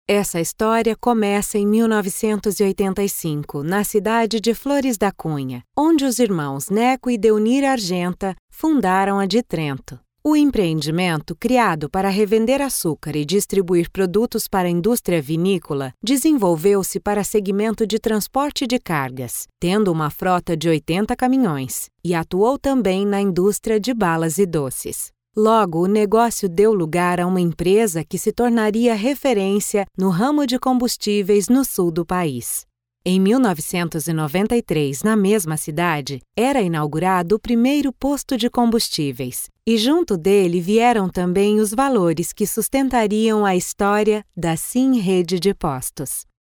Essa história começa em 1985, na cidade de Flores da Cunha, onde os irmãos Neco e Deunir Argenta fundaram a Ditrento. O empreendimento, criado para revender açúcar e distribuir produtos para a indústria vinícola, desenvolveu-se para segmento de transporte de cargas, tendo uma frota de 80 caminhões, e atuou também na indústria de balas e doces. Logo, o negócio deu lugar a uma empresa que se tornaria referência no ramo de combustíveis no sul do país. Em 1993, na mesma cidade, era inaugurado o primeiro posto de combustíveis, e junto dele vieram também os valores que sustentariam a história da Sim Rede de Postos.